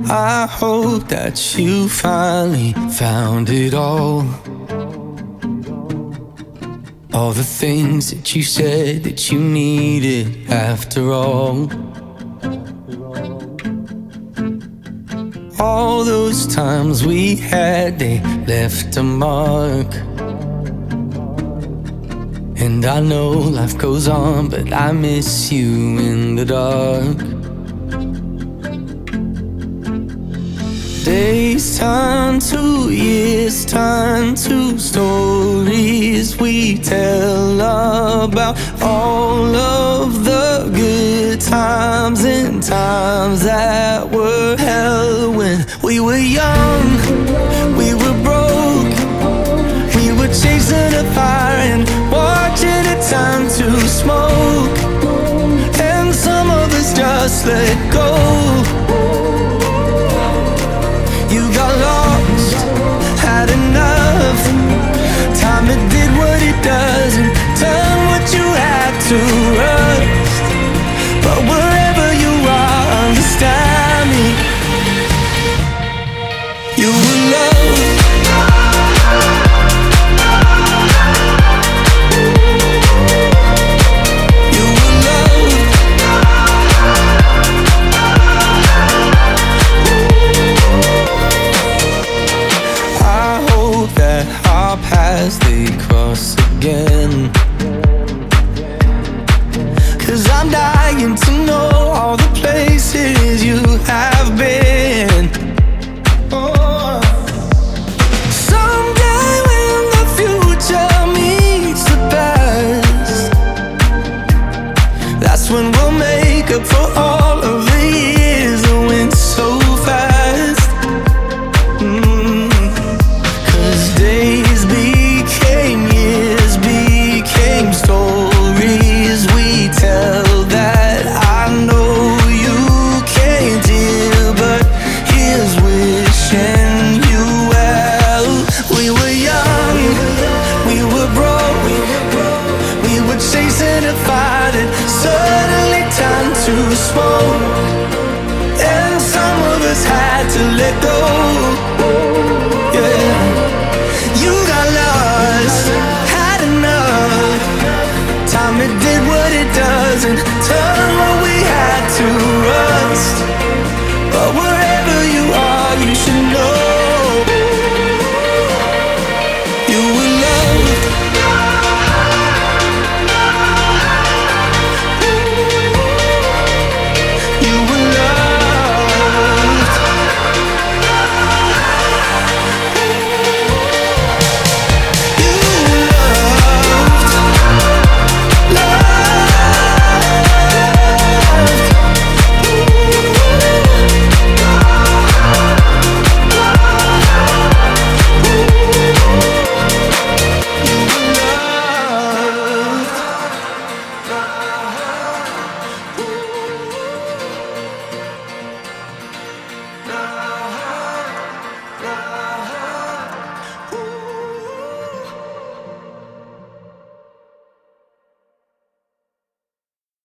I hope that you finally found it all the things that you said that you needed after all those times we had, they left a mark. And I know life goes on, but I miss you in the dark. Days turn to years, turn to stories we tell about all of the good times and times that were hell. When we were young, we were broke, we were chasing a fire and watching it turn to smoke. And some of us just let go. You got lost, had enough. Time it did what it does and done what you had to rust. But wherever you are, understand me. You were loved. You were loved. I hope that our paths they cross again. 'Cause I'm dying to know all the places you have been. Oh. Someday when the future meets the past, that's when we'll make up for all of the years that went so fast. 'Cause days became years, became stories we tell that I know you can't hear, but here's wishing you well. We were young, we were broke, we were chasing a fire that suddenly turned to smoke. And some of us had to let go.